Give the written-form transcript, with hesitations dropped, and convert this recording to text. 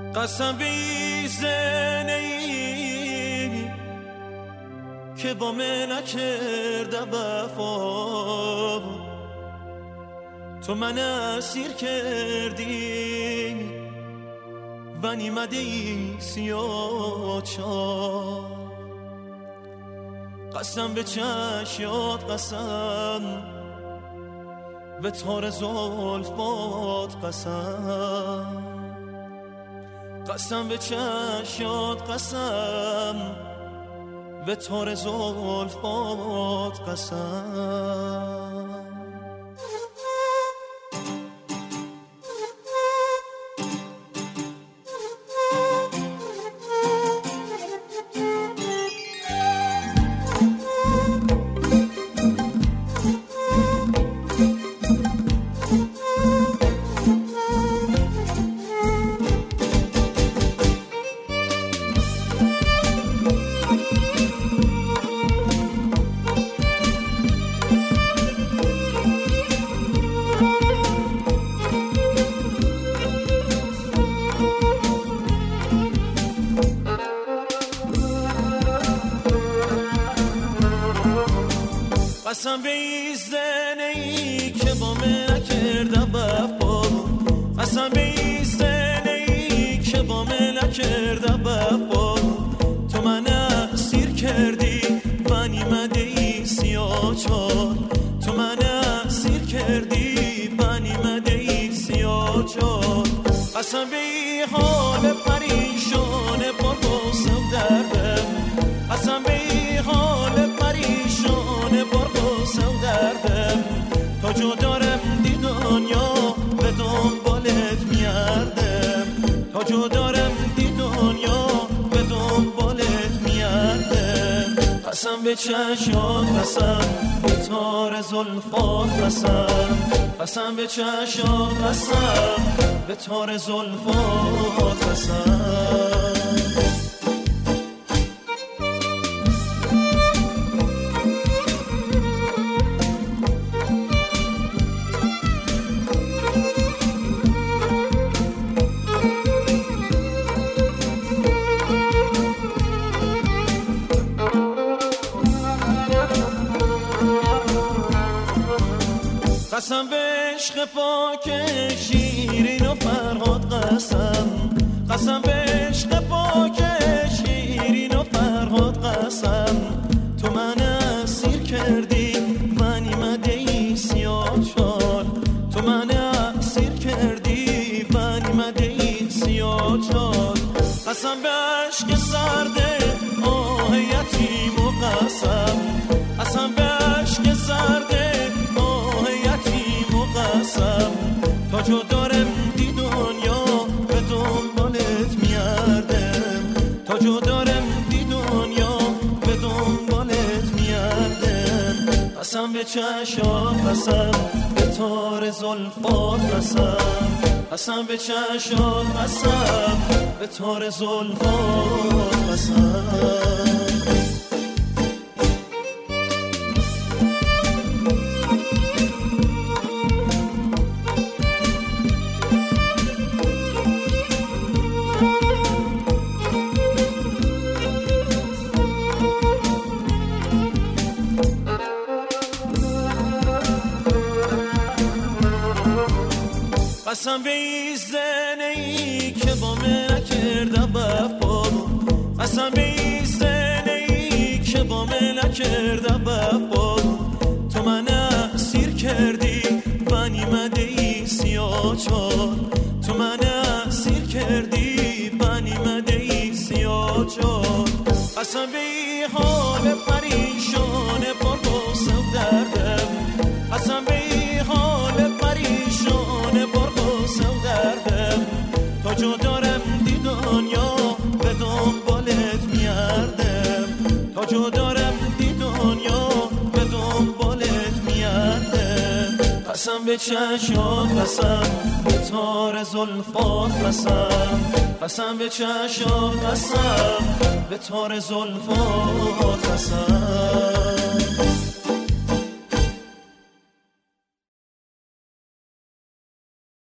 قسم به زنی که با من نکرده وفا، تو من اسیر کردی و نیمده ای سیاه چار. قسم به چشیات، قسم به تار زلفات، قسم قسم به چشیات، قسم به تار زلفات، قسم. قسم به این زنی که با من نکرده وفا، قسم به این زنی که با من نکرده وفا، تو من اسیر کردی و نیمده ای سیاه چار. تو من اسیر کردی و نیمده ای سیاه چار. قسم به این حال پریشان پر غصه و دردم، قسم به این حال پریشان پر غصه و دردم، تا جدارم دی دنیا به دنبالت میردم، تا جدارم دی دنیا به دنبالت میردم. قسم به چشات، قسم به تار زلفات، قسم قسم به چشات، قسم به تار زلفات، قسم. قسم به عشق پاک شیرین و فرهاد، قسم قسم به عشق پاک شیرین و فرهاد، قسم تو من اسیر کردی و نیمده ای سیاه چار. تو من اسیر کردی و نیمده ای سیاه چار. قسم به عشق سرده آه یتیم و قسم، قسم به عشق سرده قسم، تا جدارم دی دنیا به دنبالت میردم، تا جدارم دی دنیا به دنبالت میردم. قسم به چشات، قسم به تار زلفات، قسم قسم به چشات، قسم به تار زلفات، قسم. قسم به این زنی که با من نکرده وفا، قسم به این زنی که با من نکرده وفا، تو من اسیر کردی و نیمده ای سیاه چار. تو من اسیر کردی و نیمده ای سیاه چار. قسم به این حال پریشان پر غصه و دردم، قسم به این حال پریشان پر غصه و دردم، تا جدارم دی دنیا به دنبالت میردم، تا جدارم دی دنیا به دنبالت میردم. قسم به چشات، قسم به تار زلفات، قسم قسم به چشات، قسم به تار زلفات، قسم.